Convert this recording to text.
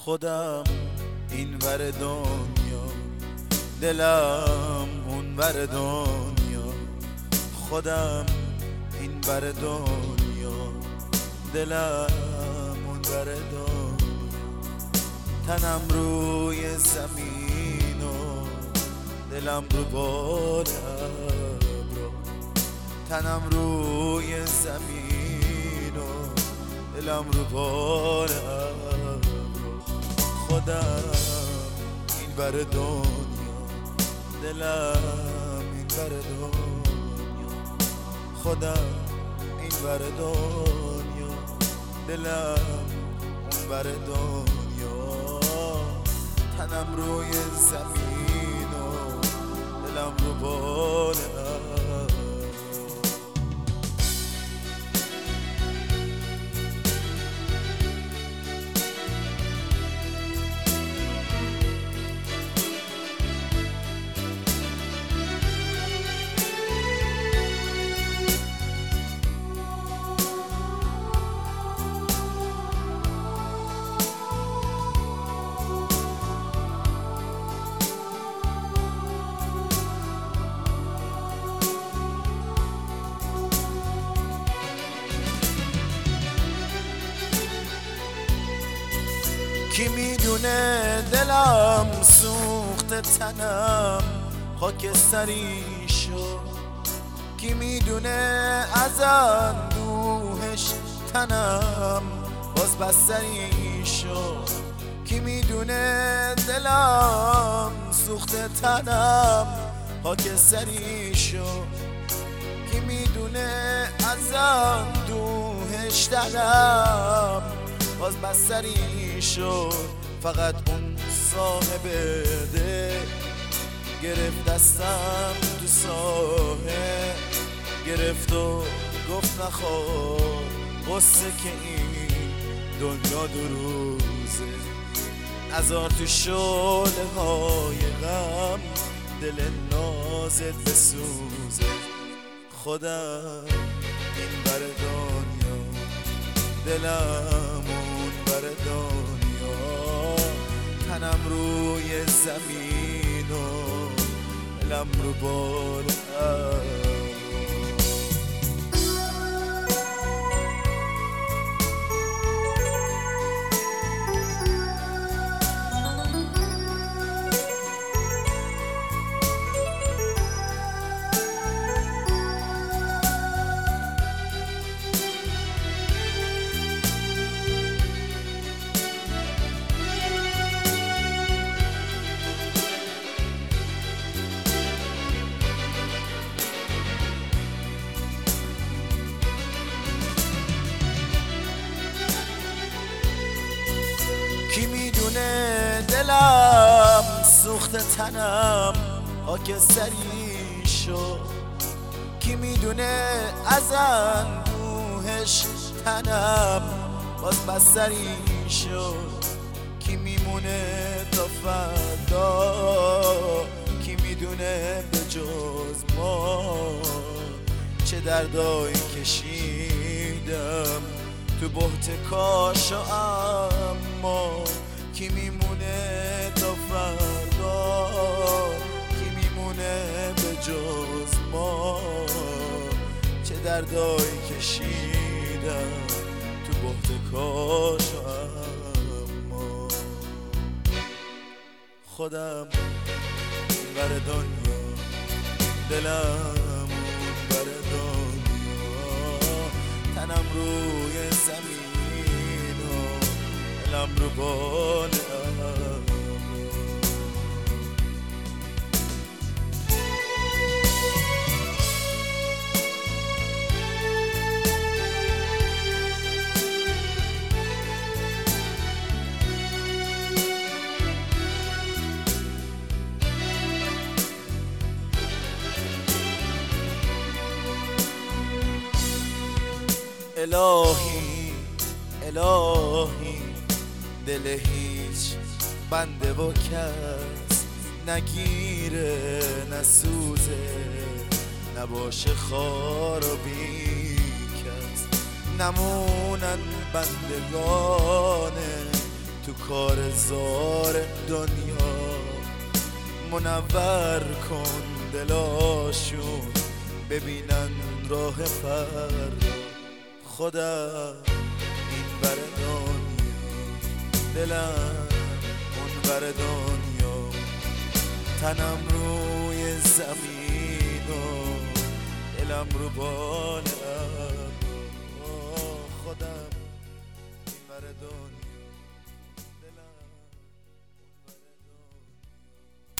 خودم این ور دنیا، دلم اون ور دنیا. خودم این ور دنیا، دلم اون ور دنیا. تنم روی زمین و دلم رو بال ابرو. تنم روی زمین و دلم رو بال ابرو. خودم این ور دنیا، دلم این ور دنیا. خودم این ور دنیا، دلم اون ور دنیا. تنم روی زمین و دلم رو بال ابرو. کی میدونه دلم سوخت تنم خاکستری شد. کی میدونه از اندوهش تنم باز بستری شد. کی میدونه دلم سوخت تنم خاکستری شد. کی میدونه از اندوهش تنم باز بستری شد. فقط اون صاحب ده گرفت دستم تو ساحه، گرفت و گفت نخور قصه که این دنیا دو روزه. نذار تو شعله های غم دل نازت بسوزه. خودم این ور دنیا، دلم اون ور دنیا. تنم روی زمین و دلم رو بال ابرو. کی میدونه دلم سوخت تنم خاکستری شد. کی میدونه از اندوهش تنم باز بستری شد. کی میمونه تا فردا، کی میدونه به جز ما چه دردایی کشیدم تو بهت کاش. اما کی میمونه تا فردا، کی میمونه به جز ما چه دردایی کشیدم تو بهت کاش. اما خودم این ور دنیا، دلم اون ور دنیا. تنم روی زمین و دلم رو بال ابرو. الهی الهی دل هیچ بنده و کس نگیره نسوزه، نباشه خار و بیکس، نمونن بندگان تو کار زار دنیا، منور کن دلاشون ببینن راه فردا. خودم این بر دنیا، دلم اون بر دنیا، تنم روی زمین و دلم رو بال